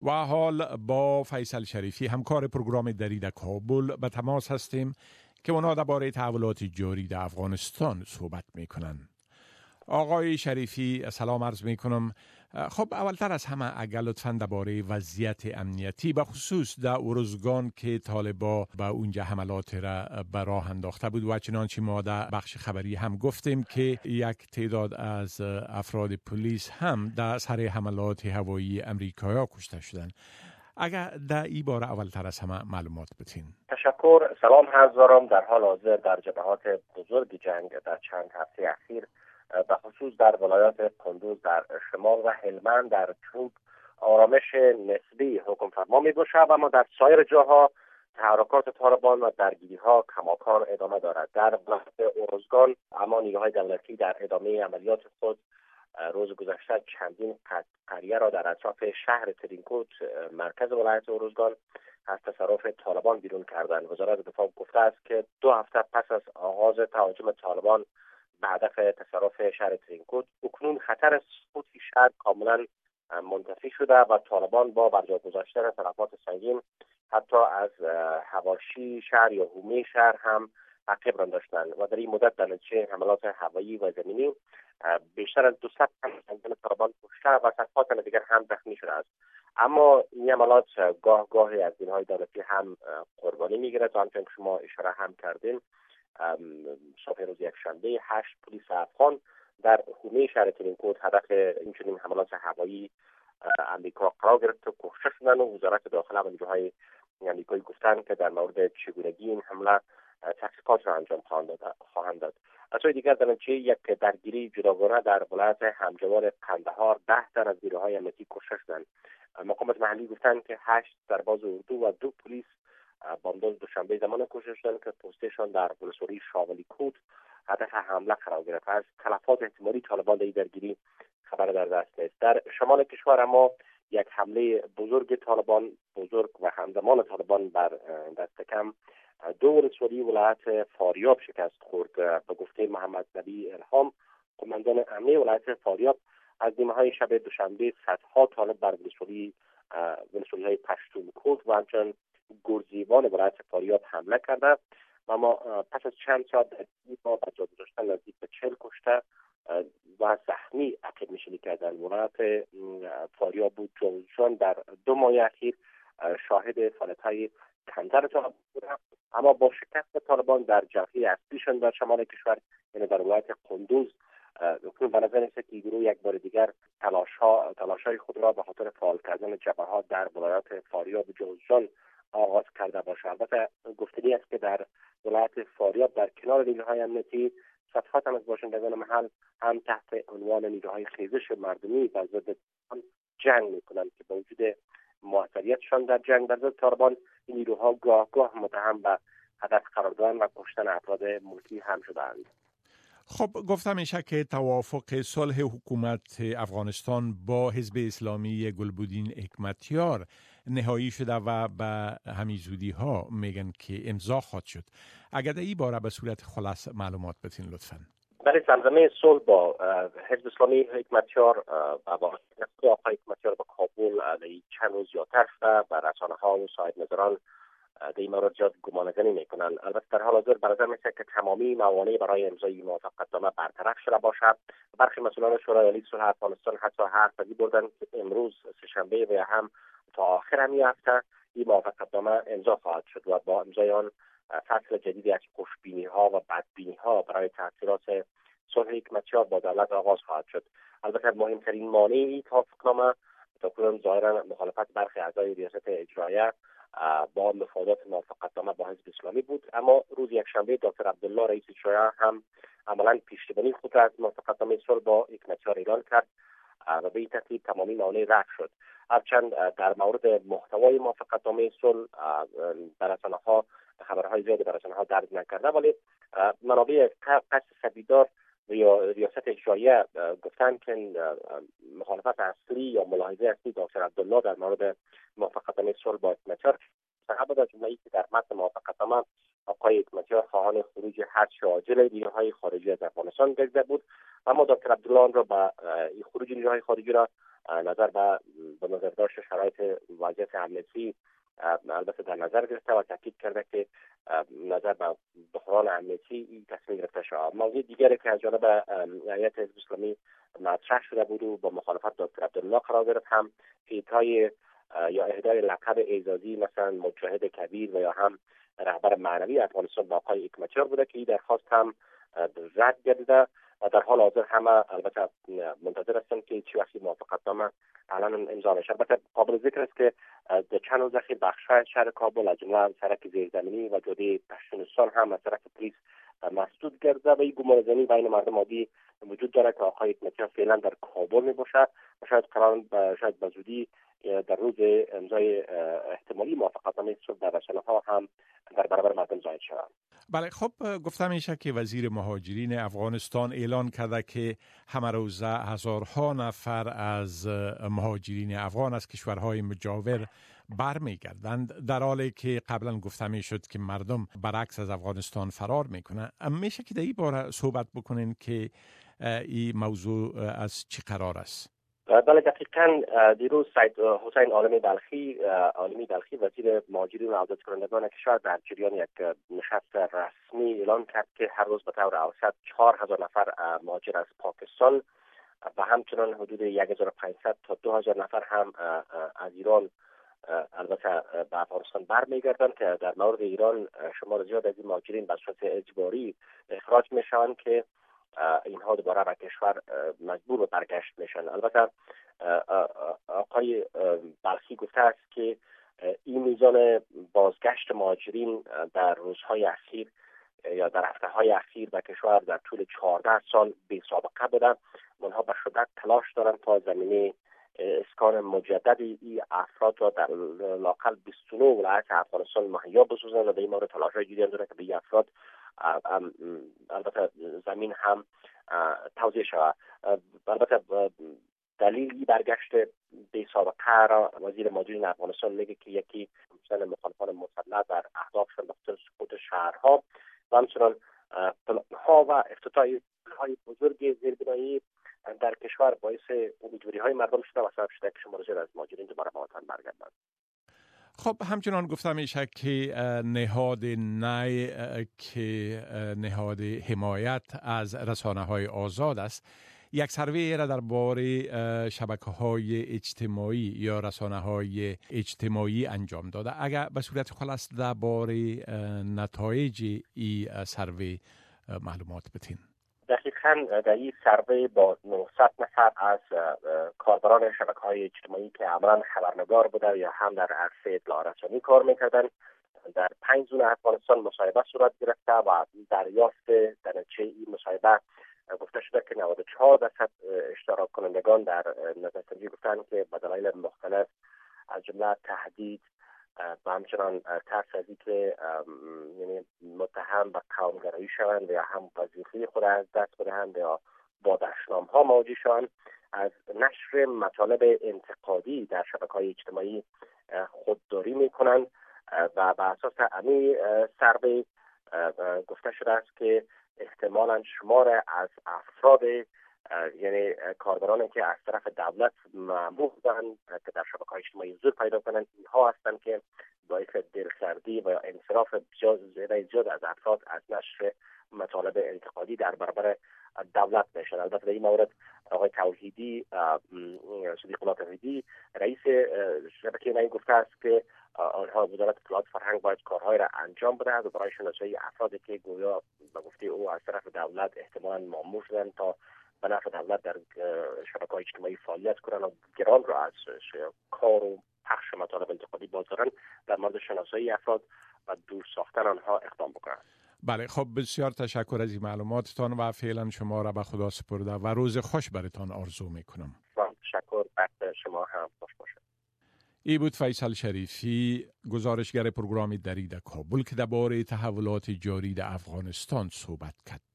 و حال با فیصل شریفی همکار پروگرام دری در کابل به تماس هستیم که اونا درباره تحولات جاری در افغانستان صحبت میکنن. آقای شریفی سلام عرض میکنم. خب اولتر از همه اگر لطفاً درباره وضعیت امنیتی به خصوص در ارزگان که طالبا به اونجا حملات را به راه انداخته بود و چنانچه ما در بخش خبری هم گفتیم که یک تعداد از افراد پلیس هم در سر حملات هوایی امریکایی کشته شدند. اگر در این باره اولتر از همه معلومات بتین. تشکر. سلام عرض دارم. در حال حاضر در جبهات بزرگ جنگ در چند هفته اخیر به خصوص در ولایات کندوز در شمال و هلمند در جنوب آرامش نسبی حکم فرما می باشد، اما در سایر جاها تحرکات طالبان و درگیری‌ها کماکان ادامه دارد. در ولایت ارزگان اما نیروهای دولتی در ادامه عملیات خود روز گذشته چندین قریه را در اطراف شهر ترینکوت مرکز ولایت ارزگان از تصرف طالبان بیرون کردند. وزارت دفاع گفته است که 2 هفته پس از آغاز تهاجم طالبان به هدف تصرف شهر ترینکوت اکنون خطر سقوط شهر کاملا منتفی شده و طالبان با برجا گذاشتن تلفات سنگین حتی از حواشی شهر یا حومه شهر هم عقب رانداشتند و در این مدت در نتیجه حملات هوایی و زمینی بیشتر از 200 تن طالبان کشته و صدها تن دیگر هم زخمی شده است. اما این حملات گاهی از نیروهای دولتی هم قربانی میگیرد و همچنین که شما اشاره هم کردین صبح روز یکشنبه 8 پلیس افغان در حومه شهر ترینکوت هدف این حملات هوایی امریکا قرار گرفت و کشته شدند و وزارت داخله و نیروهای امریکایی گفتند که در مورد چگونگی این حمله تحقیقات را انجام خواهند داد. از سوی دیگر در نتیجه یک درگیری جداگانه در ولایت همجوار قندهار 10 تن از نیروهای امنیتی کشته شدند. مقامات محلی گفتند که 8 سرباز اردو و 2 پلیس بامداد دوشنبه زمان کشته شدند که پستشان در ولسوالی شاولی کود هدف حمله قرار گرفت. از تلفات احتمالی طالبان در درگیری خبر در دست نیست. در شمال کشور اما یک حمله بزرگ و همزمان طالبان بر دست کم 2 ولسوالی ولایت فاریاب شکست خورد. به گفته محمد نبی الهام قماندان امنیه ولایت فاریاب از نیمه‌های شب دوشنبه صدها طالب بر ولسوالی‌های پشتون کود و همچنین گرزیوان ولایت فاریاب حمله کرده و ما پس از چند ساعت با برجا گذاشتن نزدیک به 40 کشته و زخمی عقب نشینی کردن. ولایت فاریاب بود جوزجان در 2 ماه اخیر شاهد فعالیت‌های کمتر طالبان بوده، اما با شکست طالبان در جبهه اصلیشان در شمال کشور یعنی در ولایت کندوز اکنون به نظر می‌رسد که گروه یک بار دیگر تلاش‌های خود را به خاطر فعال کردن جبهات در ولایت فاریاب و جوزجان آغاز کرده باشد. البته گفتنی است که در ولایت فاریاب در کنار نیروهای امنیتی صدها تن از باشندگان محل هم تحت عنوان نیروهای خیزش مردمی بر ضد جنگ می‌کنند که با وجود موفقیتشان در جنگ بر ضد طالبان این نیروها گاه متهم به هدف قرار دادن و کشتن افراد ملکی هم شدند. خب گفتم میشه که توافق صلح حکومت افغانستان با حزب اسلامی گلبدین حکمتیار نهایی شده و به همین زودی ها میگن که امضا خواهد شد. اگر در این باره به صورت خلاص معلومات بتین لطفاً. برای زمزمه صلح با حزب اسلامی حکمتیار و با آقای حکمتیار به کابل چند روز زیادتر شده و رسانه‌ها و صاحب نظران در این مورد زیاد گمانه‌زنی میکنند. البته در حال حاضر به نظر می‌رسد که تمامی موانع برای امضای موافقتنامه برطرف شده باشد. برخی مسئولان شورای عالی صلح افغانستان حتی حرف زده بودند که امروز سه‌شنبه و هم تا آخر همین هفته این موافقتنامه امضا خواهد شد و با امضای آن فصل جدیدی از خوشبینی‌ها و بدبینی‌ها برای تأثیرات صلح حکمتیار با دولت آغاز خواهد شد. البته مهمترین مانع این توافقنامه تقریباً ظاهراً مخالفت برخی اعضای ریاست اجراییه با مفادات موافقتنامه با حزب اسلامی بود، اما روز یکشنبه دکتر عبدالله رئیس اجرایی هم عملاً پیش‌بینی خود را از موافقتنامه صلح با حکمتیار اعلان کرد و به این ترتیب تمامی موانع رفع شد. هرچند در مورد محتوای موافقتنامه صلح در رسانه‌ها خبرهای زیادی در رسانه‌ها درج نکرده، ولی منابع قصد سپیدار ریاست اجراییه گفتند که مخالفت اصلی یا ملاحظه اصلی دکتر عبدالله در مورد موافقتنامه صلح با حکمتیار مستحب بود، از جمله که در متن موافقتنامه آقای حکمتیار خواهان خروج هر عاجل نیروهای خارجی از افغانستان گرفته بود، اما دکتر عبدالله آن را به خروج نیروهای خارجی را نظر به نظر داشت شرایط وضعیت امنیتی البته در نظر گرفته و تاکید کرده که نظر به بحران امنیتی این تصمیم گرفته شد. موضوع دیگری که از جانب هیئت حزب اسلامی مطرح شده بود و با مخالفت دکتر عبدالله قرار گرفت هم اعطای یا اهدای لقب اعزازی مثلا مجاهد کبیر و یا هم رهبر معنوی افغانستان با آقای حکمتیار بوده که این درخواست هم رد گردیده و در حال حاضر همه البته منتظر هستند که چه وقتی موافقتنامه الان امضا میشه. البته قابل ذکر است که در چند روز اخیر بخش‌های شهر کابل از جمله سرک زیرزمینی و جاده پشتونستان هم از طرف پلیس مسدود گردیده و این گمانه‌زنی بین مردم عادی وجود داره که آقای حکمتیار فعلا در کابل میباشد و شاید به زودی در روز امضای احتمالی موافقتنامه صلح در رسانه‌ها هم در برابر مردم ظاهر شود. بله، خب گفتم میشه که وزیر مهاجرین افغانستان اعلان کرده که همه روزه هزارها نفر از مهاجرین افغان از کشورهای مجاور برمیگردند، در حالی که قبلا گفته میشد که مردم برعکس از افغانستان فرار میکنند. میشه که در این باره صحبت بکنین که این موضوع از چی قرار است؟ بله، دقیقاً دیروز سید حسین عالمی بلخی وزیر مهاجرین و عودت کنندگان کشور در جریان یک نشست رسمی اعلان کرد که هر روز به طور اوسط 4000 نفر مهاجر از پاکستان و همچنان حدود 1500 تا 2000 نفر هم از ایران البته به افغانستان برمیگردند که در مورد ایران شمار زیاد از این مهاجرین به صورت اجباری اخراج میشوند که اینها دوباره به کشور مجبور به برگشت میشن. البته آقای بلخی گفته است که این میزان بازگشت مهاجرین در روزهای اخیر یا در هفته‌های اخیر به کشور در طول 14 سال بی سابقه بوده. آنها به شدت تلاش دارند تا زمینه اسکان مجدد این افراد را در لااقل 29 ولایت افغانستان مهیا بسازند و به این مورد تلاش‌های جدی دارند که به این افراد البته زمین هم توزیع شود. البته دلیل برگشت بی سابقه را وزیر مهاجرین افغانستان میگه که یکی مثلا مخالفان مسلح در اهدافشان به خاطر سقوط شهرها و همچنان پلان‌ها و افتتاح‌های بزرگ زیربنایی در کشور باعث امیدواری‌های مردم شده و سبب شده که شمار زیاد از مهاجرین دوباره به وطن برگردند. خب همچنان گفته میشه که نهاد نی که نهاد حمایت از رسانه‌های آزاد است یک سروی را درباره شبکه‌های اجتماعی یا رسانه‌های اجتماعی انجام داده. اگر به صورت خلاص درباره نتایج این سروی معلومات بدین. دقیقاً در این سروی با 900 نفر از کاربران شبکه‌های اجتماعی که عملاً خبرنگار بوده یا هم در عرصه اطلاع رسانی کار می‌کردن در 5 زون افغانستان مصاحبه صورت گرفته و دریافت در نتیجه این مصاحبه گفته شده که 94% اشتراک کنندگان در نظرسنجی گفتند که به دلایل مختلف از جمله تهدید و همچنان ترس از اینکه یعنی متهم به قومگرایی شوند یا هم وظیفه خود از دست بدهند یا با دشنام‌ها مواجه شوند از نشر مطالب انتقادی در شبکه‌های اجتماعی خودداری می‌کنند و بر اساس همین سروی گفته شده است که احتمالاً شمار از افراد یعنی کاربرانی که از طرف دولت مأمور بودند که در شبکه‌های اجتماعی حضور پیدا کنند اینها هستند که باعث دلسردی و انصراف زیاد از افراد از نشر مطالب انتقادی در برابر دولت میشن. البته در این مورد آقای توحیدی صدیق الله توحیدی رئیس شبکه نی گفته است که آنها وزارت اطلاعات فرهنگ باید کارهای را انجام بدهد و برای شناسایی افرادی که گویا به گفته او از طرف دولت احتمالاً مأمور شدند تا به نفع دولت در شبکه‌های اجتماعی فعالیت کنند و گران را از کار و پخش مطالب انتقادی بازدارند در مورد شناسایی افراد و دور ساختن آنها اقدام بکنند. بله، خب بسیار تشکر از این معلوماتتان و فعلا شما را به خدا سپرده و روز خوش برتان آرزو میکنم. تشکر، وقت شما هم خوش باشد. ای بود فیصل شریفی، گزارشگر پروگرام دری در کابل که درباره تحولات جاری در افغانستان صحبت کرد.